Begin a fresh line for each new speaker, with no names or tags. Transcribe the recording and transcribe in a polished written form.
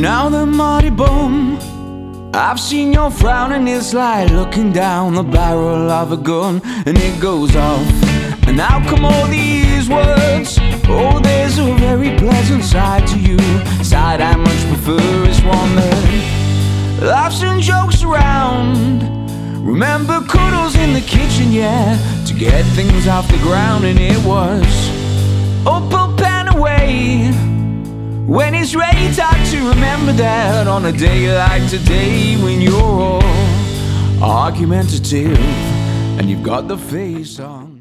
Now the muddy bum, I've seen your frown and it's like looking down the barrel of a gun, and it goes off. And how come all these words? Oh, there's a very pleasant side to you, side I much prefer is one that laughs and jokes around. Remember cuddles in the kitchen, yeah, to get things off the ground. And it was up and away. When it's ready, time to remember that on a day like today, when you're all argumentative and you've got the face on.